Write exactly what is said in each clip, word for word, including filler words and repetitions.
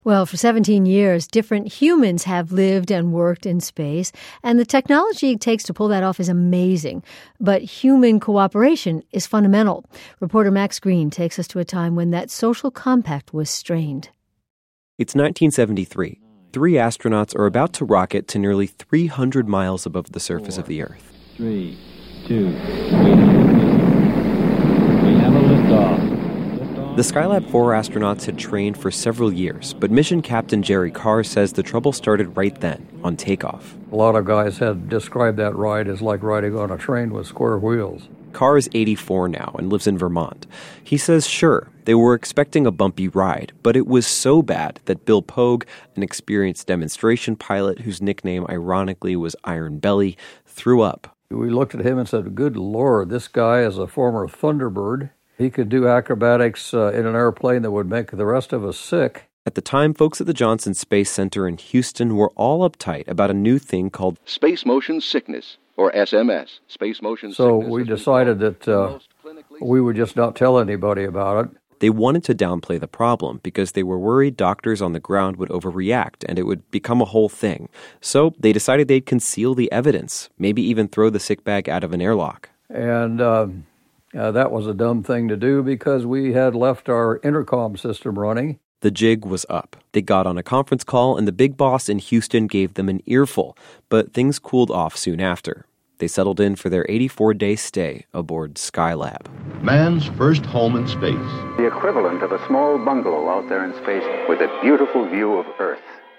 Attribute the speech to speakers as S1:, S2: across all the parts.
S1: Well, for seventeen years, different humans have lived and worked in space, and the technology it takes to pull that off is amazing. But human cooperation is fundamental. Reporter Max Green takes us to a time when that social compact was strained.
S2: It's nineteen seventy-three. Three astronauts are about to rocket to nearly three hundred miles above the surface
S3: Four,
S2: of the Earth.
S3: Three, two, we have a liftoff.
S2: The Skylab four astronauts had trained for several years, but mission captain Jerry Carr says the trouble started right then, on takeoff.
S4: A lot of guys had described that ride as like riding on a train with square wheels.
S2: Carr is eighty-four now and lives in Vermont. He says, sure, they were expecting a bumpy ride, but it was so bad that Bill Pogue, an experienced demonstration pilot whose nickname ironically was Iron Belly, threw up.
S4: We looked at him and said, good Lord, this guy is a former Thunderbird. He could do acrobatics uh, in an airplane that would make the rest of us sick.
S2: At the time, folks at the Johnson Space Center in Houston were all uptight about a new thing called
S5: Space Motion Sickness, or S M S. Space Motion
S4: so
S5: Sickness.
S4: So we decided that uh, we would just not tell anybody about it.
S2: They wanted to downplay the problem because they were worried doctors on the ground would overreact and it would become a whole thing. So they decided they'd conceal the evidence, maybe even throw the sick bag out of an airlock.
S4: And uh, uh, that was a dumb thing to do because we had left our intercom system running.
S2: The jig was up. They got on a conference call and the big boss in Houston gave them an earful, but things cooled off soon after. They settled in for their eighty-four-day stay aboard Skylab.
S6: Man's first home in space.
S7: The equivalent of a small bungalow out there in space with a beautiful view of Earth.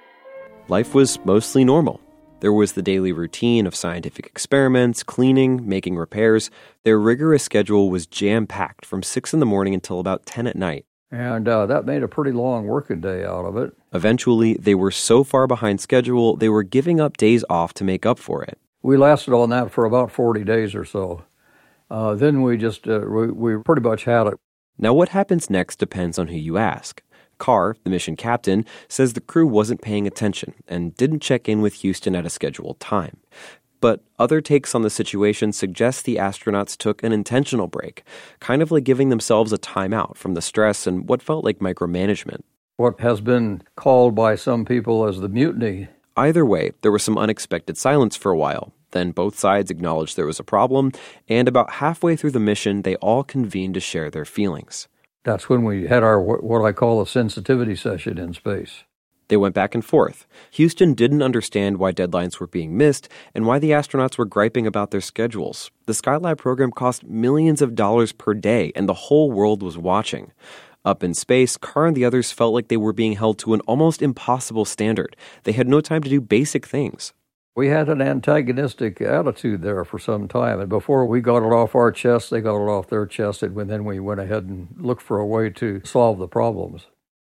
S2: Life was mostly normal. There was the daily routine of scientific experiments, cleaning, making repairs. Their rigorous schedule was jam-packed from six in the morning until about ten at night.
S4: And uh, that made a pretty long working day out of it.
S2: Eventually, they were so far behind schedule, they were giving up days off to make up for it.
S4: We lasted on that for about forty days or so. Uh, then we just, uh, we, we pretty much had it.
S2: Now, what happens next depends on who you ask. Carr, the mission captain, says the crew wasn't paying attention and didn't check in with Houston at a scheduled time. But other takes on the situation suggest the astronauts took an intentional break, kind of like giving themselves a timeout from the stress and what felt like micromanagement.
S4: What has been called by some people as the mutiny.
S2: Either way, there was some unexpected silence for a while. Then both sides acknowledged there was a problem, and about halfway through the mission, they all convened to share their feelings.
S4: That's when we had our, what I call a sensitivity session in space.
S2: They went back and forth. Houston didn't understand why deadlines were being missed and why the astronauts were griping about their schedules. The Skylab program cost millions of dollars per day, and the whole world was watching. Up in space, Carr and the others felt like they were being held to an almost impossible standard. They had no time to do basic things.
S4: We had an antagonistic attitude there for some time, and before we got it off our chest, they got it off their chest, and then we went ahead and looked for a way to solve the problems.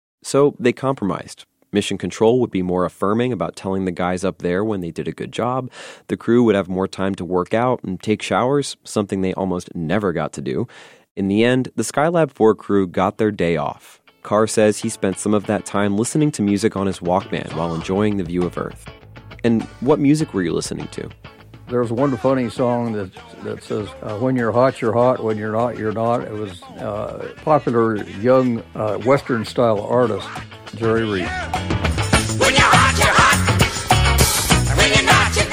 S2: So they compromised. Mission Control would be more affirming about telling the guys up there when they did a good job. The crew would have more time to work out and take showers, something they almost never got to do. In the end, the Skylab four crew got their day off. Carr says he spent some of that time listening to music on his Walkman while enjoying the view of Earth. And what music were you listening to?
S4: There's one funny song that that says, uh, when you're hot, you're hot, when you're not, you're not. It was uh, a popular young uh, Western-style artist, Jerry Reed.
S8: When you're hot, you're hot. When you're not, you're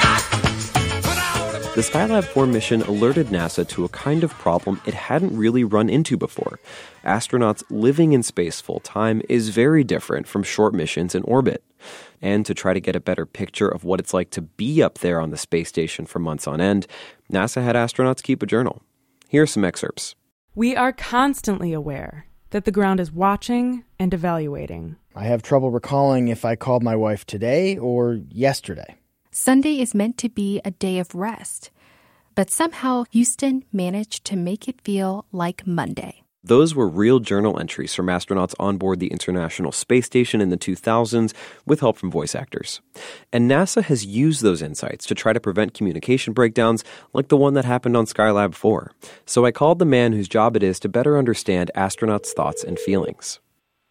S8: not.
S2: The Skylab four mission alerted NASA to a kind of problem it hadn't really run into before. Astronauts living in space full-time is very different from short missions in orbit. And to try to get a better picture of what it's like to be up there on the space station for months on end, NASA had astronauts keep a journal. Here are some excerpts.
S9: We are constantly aware that the ground is watching and evaluating.
S10: I have trouble recalling if I called my wife today or yesterday.
S11: Sunday is meant to be a day of rest, but somehow Houston managed to make it feel like Monday.
S2: Those were real journal entries from astronauts on board the International Space Station in the two thousands with help from voice actors. And NASA has used those insights to try to prevent communication breakdowns like the one that happened on Skylab four. So I called the man whose job it is to better understand astronauts' thoughts and feelings.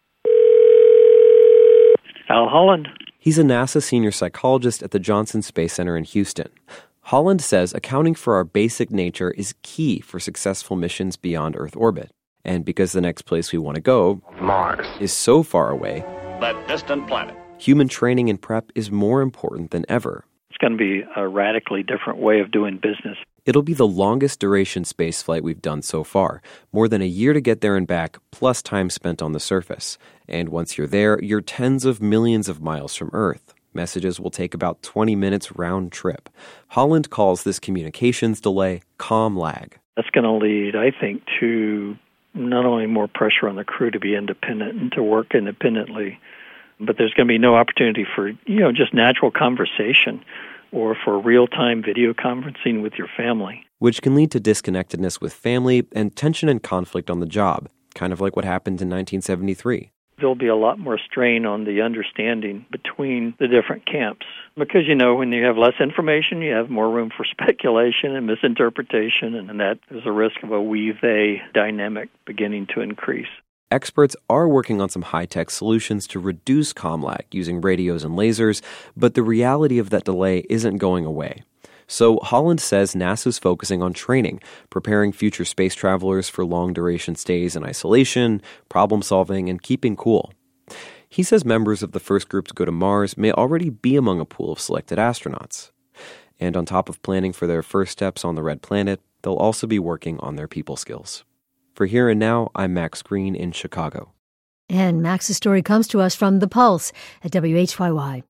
S12: Al Holland.
S2: He's a NASA senior psychologist at the Johnson Space Center in Houston. Holland says accounting for our basic nature is key for successful missions beyond Earth orbit. And because the next place we want to go,
S7: Mars,
S2: is so far away,
S12: that distant planet.
S2: Human training and prep is more important than ever.
S13: It's going to be a radically different way of doing business.
S2: It'll be the longest duration spaceflight we've done so far, more than a year to get there and back, plus time spent on the surface. And once you're there, you're tens of millions of miles from Earth. Messages will take about twenty minutes round trip. Holland calls this communications delay comm lag.
S13: That's going to lead, I think, to not only more pressure on the crew to be independent and to work independently, but there's going to be no opportunity for, you know, just natural conversation or for real-time video conferencing with your family.
S2: Which can lead to disconnectedness with family and tension and conflict on the job, kind of like what happened in nineteen seventy-three.
S13: There'll be a lot more strain on the understanding between the different camps. Because, you know, when you have less information, you have more room for speculation and misinterpretation, and that is a risk of a we-they dynamic beginning to increase.
S2: Experts are working on some high-tech solutions to reduce comm lag using radios and lasers, but the reality of that delay isn't going away. So Holland says NASA's focusing on training, preparing future space travelers for long-duration stays in isolation, problem-solving, and keeping cool. He says members of the first group to go to Mars may already be among a pool of selected astronauts. And on top of planning for their first steps on the Red Planet, they'll also be working on their people skills. For Here and Now, I'm Max Green in Chicago.
S1: And Max's story comes to us from The Pulse at W H Y Y.